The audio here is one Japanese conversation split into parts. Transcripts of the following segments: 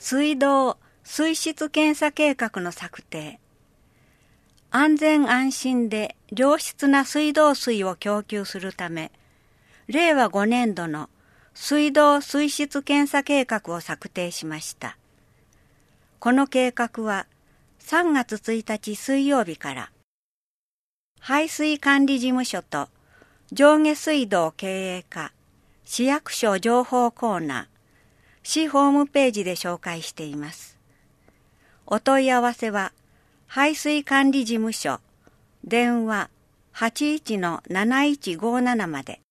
水道・水質検査計画の策定。安全安心で良質な水道水を供給するため、令和5年度の水道・水質検査計画を策定しました。この計画は3月1日水曜日から排水管理事務所と上下水道経営課、市役所情報コーナー、市ホームページで紹介しています。お問い合わせは排水管理事務所電話 81-7157 まで。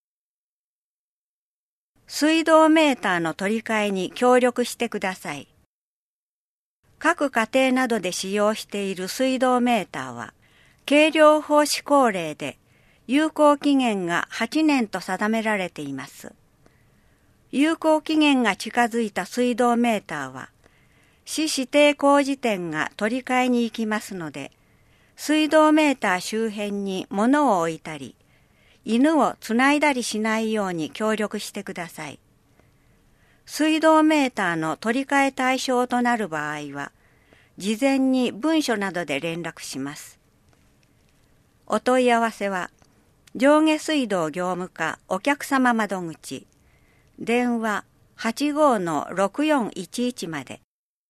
水道メーターの取り替えに協力してください。各家庭などで使用している水道メーターは計量法施行令で有効期限が8年と定められています。有効期限が近づいた水道メーターは市指定工事店が取り替えに行きますので、水道メーター周辺に物を置いたり、犬をつないだりしないように協力してください。水道メーターの取り替え対象となる場合は、事前に文書などで連絡します。お問い合わせは、上下水道業務課お客様窓口、電話 85-6411 まで。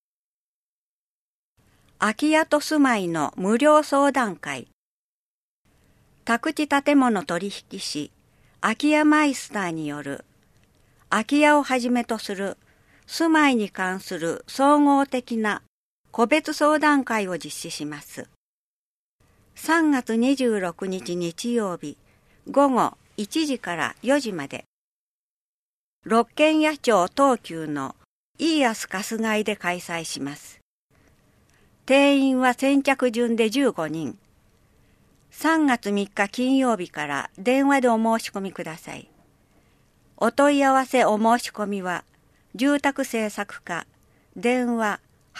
空き家と住まいの無料相談会。宅地建物取引士空き家マイスターによる空き家をはじめとする住まいに関する総合的な個別相談会を実施します。3月26日日曜日午後1時から4時まで、六軒野町東急のイーアス春日井で開催します。定員は先着順で15人。3月3日金曜日から電話でお申し込みください。お問い合わせお申し込みは、住宅政策課、電話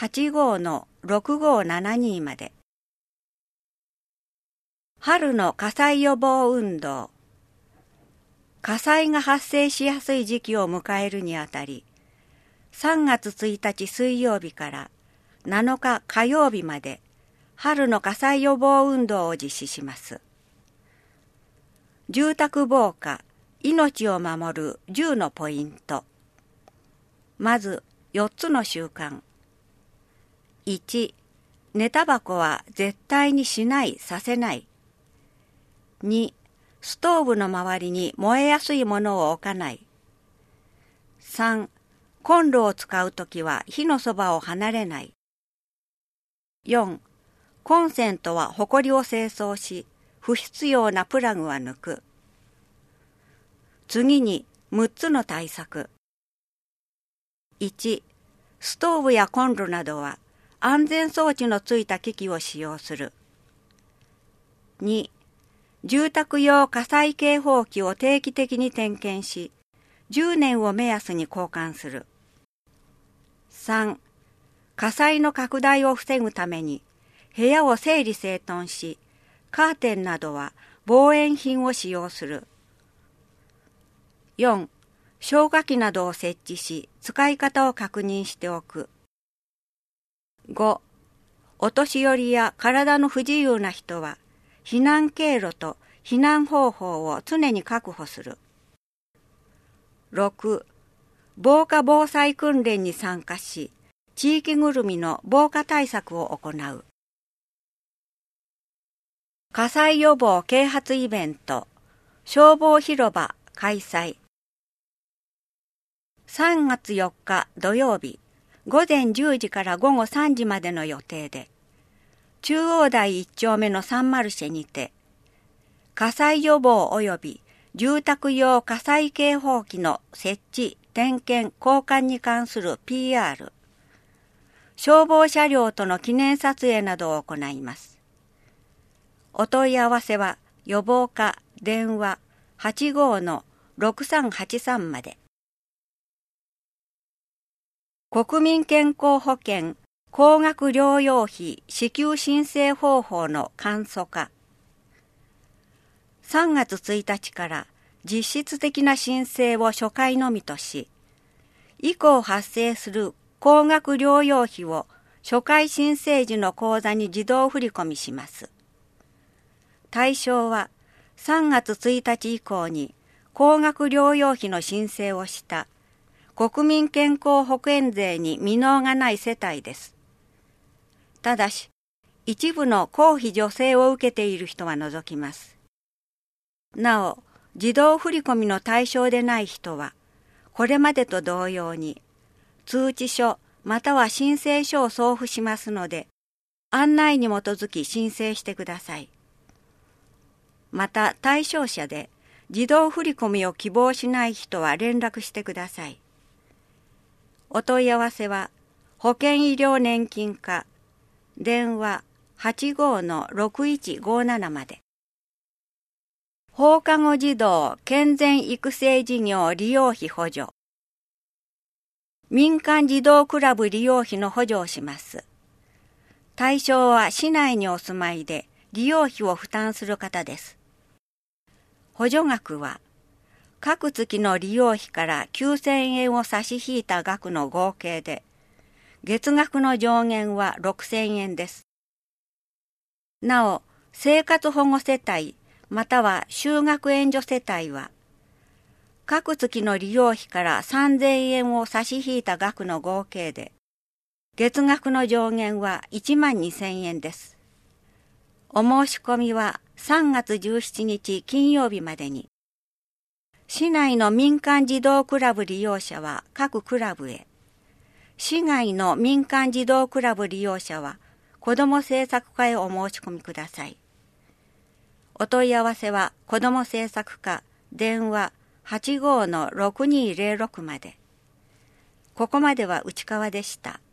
85-6572 まで。春の火災予防運動。火災が発生しやすい時期を迎えるにあたり、3月1日水曜日から7日火曜日まで、春の火災予防運動を実施します。住宅防火、命を守る10のポイント。まず4つの習慣。1、寝タバコは絶対にしない、させない。2、ストーブの周りに燃えやすいものを置かない。3、コンロを使うときは火のそばを離れない。4、コンセントはホコリを清掃し、不必要なプラグは抜く。次に6つの対策。1、ストーブやコンロなどは安全装置のついた機器を使用する。2、住宅用火災警報器を定期的に点検し、10年を目安に交換する。3、火災の拡大を防ぐために部屋を整理整頓し、カーテンなどは防煙品を使用する。4、消火器などを設置し、使い方を確認しておく。5、お年寄りや体の不自由な人は、避難経路と避難方法を常に確保する。6、防火防災訓練に参加し、地域ぐるみの防火対策を行う。火災予防啓発イベント、消防広場開催。3月4日土曜日、午前10時から午後3時までの予定で、中央台1丁目のサンマルシェにて、火災予防及び住宅用火災警報器の設置、点検、交換に関する PR、消防車両との記念撮影などを行います。お問い合わせは予防課電話 85-6383 まで。国民健康保険高額療養費支給申請方法の簡素化。3月1日から実質的な申請を初回のみとし、以降発生する高額療養費を初回申請時の口座に自動振り込みします。対象は3月1日以降に高額療養費の申請をした国民健康保険税に未納がない世帯です。ただし、一部の公費助成を受けている人は除きます。なお、自動振込の対象でない人は、これまでと同様に、通知書または申請書を送付しますので、案内に基づき申請してください。また、対象者で自動振込を希望しない人は連絡してください。お問い合わせは、保険医療年金課、電話 85-6157 まで。放課後児童健全育成事業利用費補助。民間児童クラブ利用費の補助をします。対象は市内にお住まいで利用費を負担する方です。補助額は、各月の利用費から9000円を差し引いた額の合計で、月額の上限は6000円です。なお、生活保護世帯または就学援助世帯は、各月の利用費から3000円を差し引いた額の合計で、月額の上限は12000円です。お申し込みは3月17日金曜日までに、市内の民間児童クラブ利用者は各クラブへ、市外の民間児童クラブ利用者は子ども政策課へお申し込みください。お問い合わせは子ども政策課電話 85-6206 まで。ここまでは内川でした。